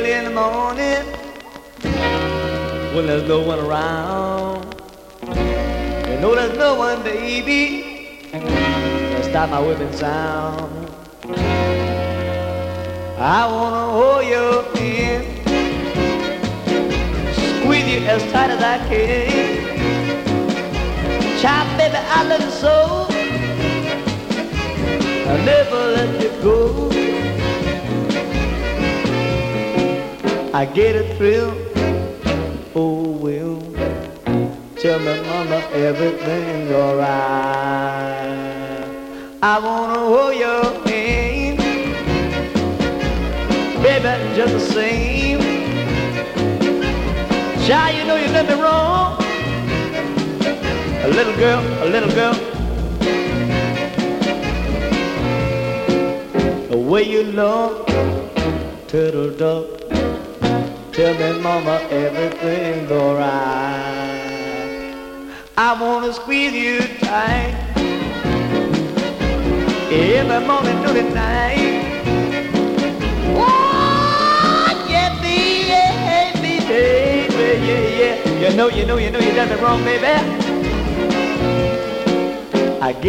early in the morning when there's no one around. You know there's no one, baby, to stop my whipping sound. I wanna hold your hand, squeeze you as tight as I can. Child, baby, I love you so, I'll never let you go. I get a thrill, oh well, tell me mama everything's alright. I wanna hold your hand, baby, just the same. Child, you know you done me wrong. A little girl, the way you look, turtle dove, tell me mama everything's alright. I wanna squeeze you tight every morning through the night. Oh, yeah, baby, yeah. You know you done me wrong, baby. I